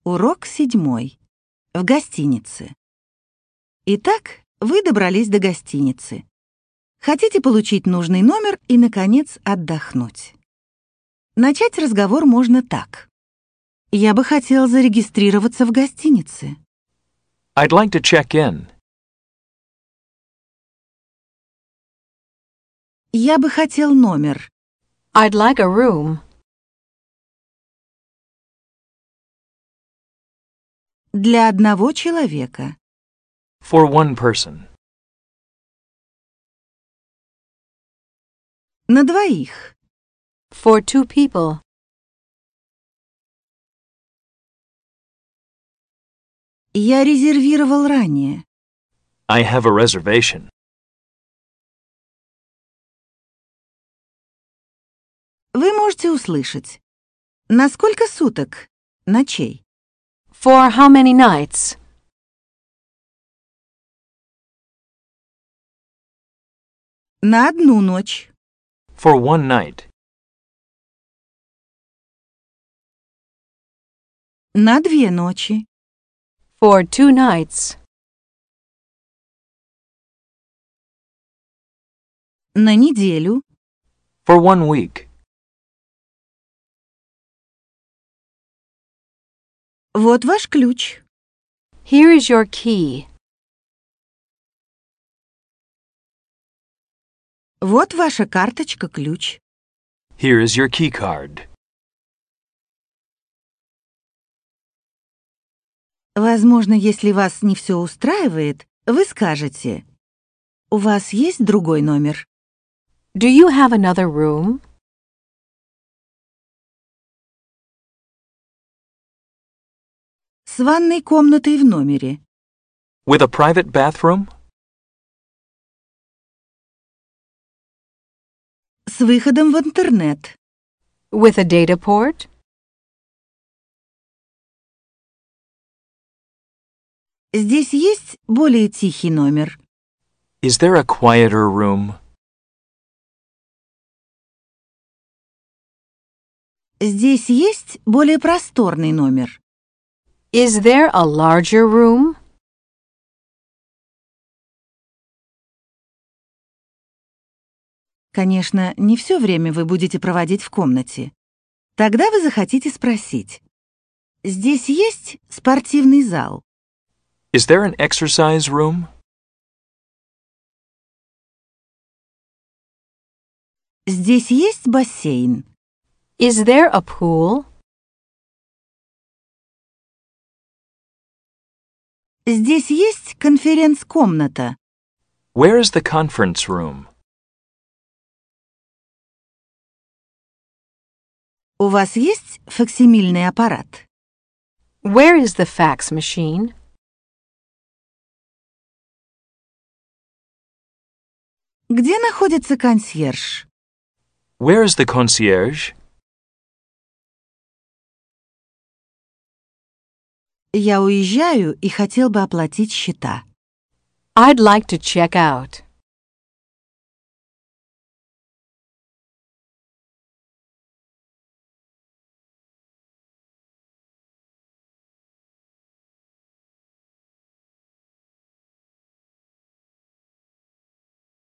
Урок 7. В гостинице. Итак, вы добрались до гостиницы. Хотите получить нужный номер и, наконец, отдохнуть. Начать разговор можно так. Я бы хотел зарегистрироваться в гостинице. I'd like to check in. Я бы хотел номер. I'd like a room. Для одного человека. For one person. На двоих. For two people. Я резервировал ранее. I have a reservation. Вы можете услышать. На сколько суток? Ночей? For how many nights? На одну ночь. For one night. На две ночи. For two nights. На неделю. For one week. Вот ваш ключ. Here is your key. Вот ваша карточка-ключ. Here is your key card. Возможно, если вас не все устраивает, вы скажете: «У вас есть другой номер?» Do you have another room? С ванной комнатой в номере. With a private bathroom? С выходом в интернет. With a data port? Здесь есть более тихий номер. Is there a quieter room? Здесь есть более просторный номер. Is there a larger room? Конечно, не все время вы будете проводить в комнате. Тогда вы захотите спросить: здесь есть спортивный зал? Is there an exercise room? Здесь есть бассейн? Is there a pool? Здесь есть конференц-комната? Where is the conference room? У вас есть факсимильный аппарат? Where is the fax machine? Где находится консьерж? Where is the concierge? Я уезжаю и хотел бы оплатить счета. I'd like to check out.